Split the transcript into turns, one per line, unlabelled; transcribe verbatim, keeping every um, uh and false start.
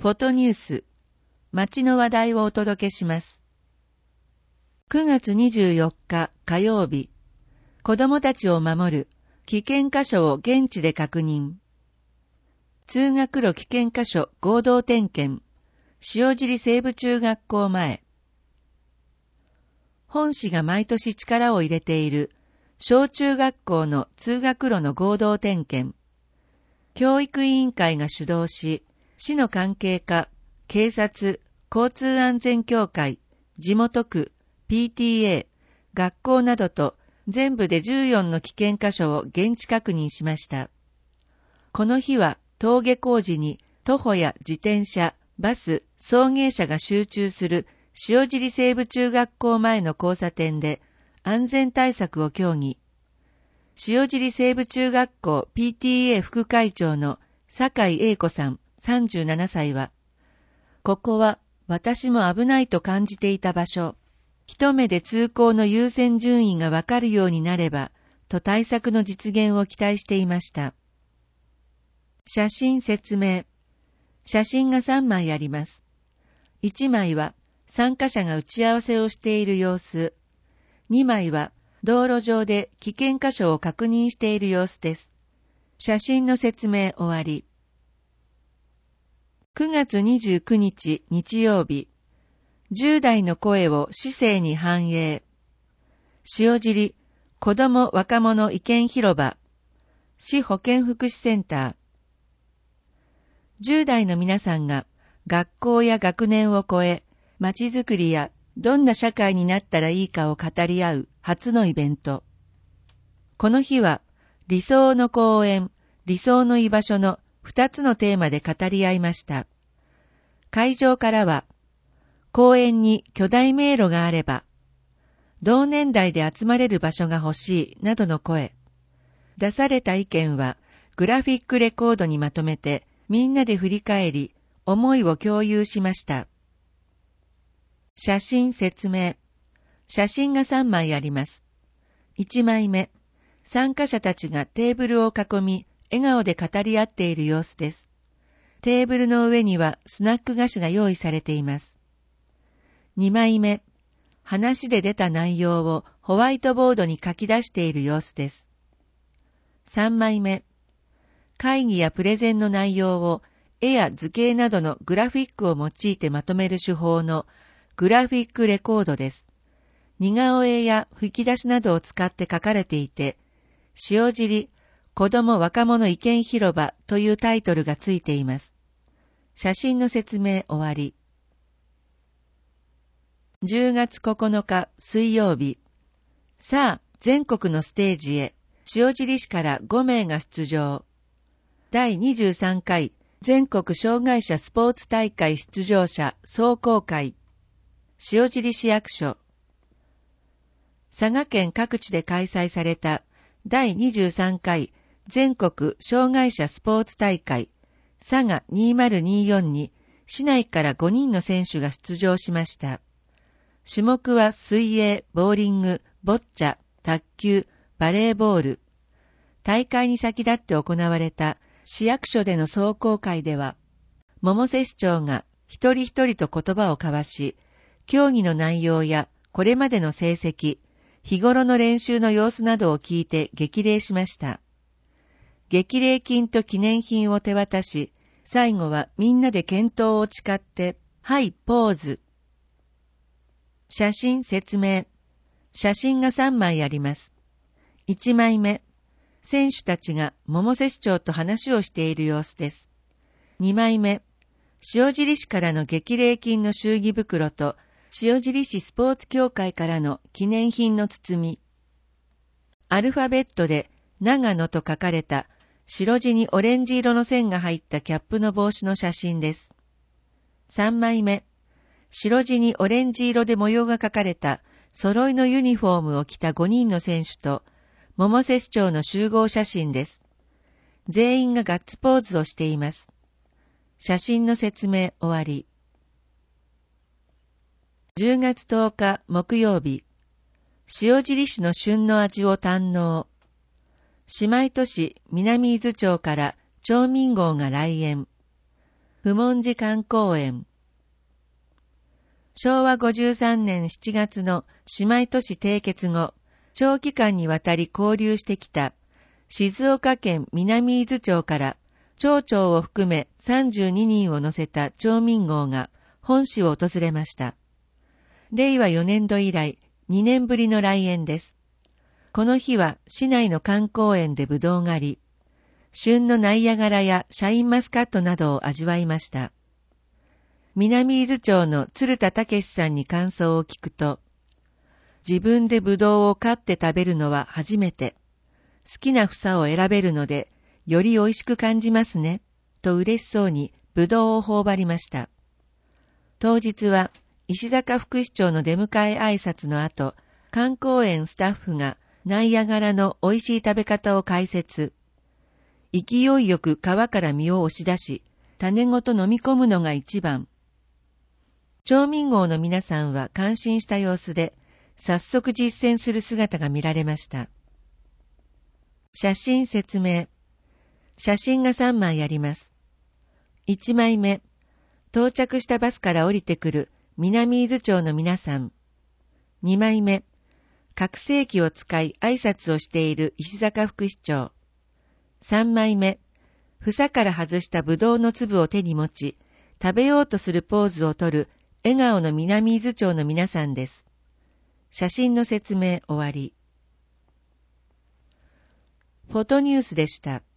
フォトニュース、街の話題をお届けします。くがつにじゅうよっか火曜日、子供たちを守る危険箇所を現地で確認。通学路危険箇所合同点検、塩尻西部中学校前。本市が毎年力を入れている小中学校の通学路の合同点検。教育委員会が主導し、市の関係課、警察、交通安全協会、地元区、ピーティーエー、学校などと全部でじゅうよんの危険箇所を現地確認しました。この日は登下校時に徒歩や自転車、バス、送迎車が集中する塩尻西部中学校前の交差点で安全対策を協議。塩尻西部中学校 ピーティーエー 副会長の酒井英子さんさんじゅうななさいは、ここは私も危ないと感じていた場所。一目で通行の優先順位がわかるようになれば、と対策の実現を期待していました。写真説明。写真がさんまいあります。いちまいは参加者が打ち合わせをしている様子。にまいは道路上で危険箇所を確認している様子です。写真の説明終わり。くがつにじゅうくにち日曜日。じゅう代の声を市政に反映。塩尻子ども若者意見広場。市保健福祉センター。じゅう代の皆さんが学校や学年を超え、まちづくりやどんな社会になったらいいかを語り合う初のイベント。この日は理想の公園、理想の居場所のふたつのテーマで語り合いました。会場からは、公園に巨大迷路があれば、同年代で集まれる場所が欲しいなどの声。出された意見はグラフィックレコードにまとめてみんなで振り返り、思いを共有しました。写真説明。写真がさんまいあります。いちまいめ。参加者たちがテーブルを囲み、笑顔で語り合っている様子です。テーブルの上にはスナック菓子が用意されています。にまいめ。話で出た内容をホワイトボードに書き出している様子です。さんまいめ。会議やプレゼンの内容を絵や図形などのグラフィックを用いてまとめる手法のグラフィックレコードです。似顔絵や吹き出しなどを使って書かれていて、塩尻子ども若者意見広場というタイトルがついています。写真の説明終わり。じゅうがつここのか水曜日。さあ、全国のステージへ、塩尻市からごめいが出場。だいにじゅうさんかい全国障害者スポーツ大会出場者壮行会。塩尻市役所。佐賀県各地で開催されただいにじゅうさんかい全国障害者スポーツ大会佐賀にせんにじゅうよんに市内からごにんの選手が出場しました。種目は水泳、ボーリング、ボッチャ、卓球、バレーボール。大会に先立って行われた市役所での壮行会では、百瀬市長が一人一人と言葉を交わし、競技の内容やこれまでの成績、日頃の練習の様子などを聞いて激励しました。激励金と記念品を手渡し、最後はみんなで健闘を誓って、はい、ポーズ。写真説明。写真がさんまいあります。いちまいめ。選手たちが百瀬市長と話をしている様子です。にまいめ。塩尻市からの激励金の祝儀袋と、塩尻市スポーツ協会からの記念品の包み。アルファベットで長野と書かれた白地にオレンジ色の線が入ったキャップの帽子の写真です。さんまいめ。白地にオレンジ色で模様が描かれた揃いのユニフォームを着たごにんの選手と、百瀬市長の集合写真です。全員がガッツポーズをしています。写真の説明終わり。じゅうがつとおか木曜日。塩尻市の旬の味を堪能。姉妹都市南伊豆町から町民号が来園。 不問寺観光園。しょうわごじゅうさんねんしちがつの姉妹都市締結後、長期間にわたり交流してきた静岡県南伊豆町から町長を含めさんじゅうににんを乗せた町民号が本市を訪れました。れいわよねんど以来にねんぶりの来園です。この日は市内の観光園でぶどう狩り、旬のナイアガラやシャインマスカットなどを味わいました。南伊豆町の鶴田武さんに感想を聞くと、自分でぶどうを買って食べるのは初めて、好きな房を選べるので、より美味しく感じますね、と嬉しそうにぶどうを頬張りました。当日は石坂副市長の出迎え挨拶の後、観光園スタッフがナイアガラの美味しい食べ方を解説。勢いよく皮から実を押し出し、種ごと飲み込むのが一番。町民号の皆さんは感心した様子で、早速実践する姿が見られました。写真説明。写真がさんまいあります。いちまいめ、到着したバスから降りてくる南伊豆町の皆さん。にまいめ、拡声器を使い挨拶をしている石坂副市長。さんまいめ、房から外したぶどうの粒を手に持ち、食べようとするポーズをとる笑顔の南伊豆町の皆さんです。写真の説明終わり。フォトニュースでした。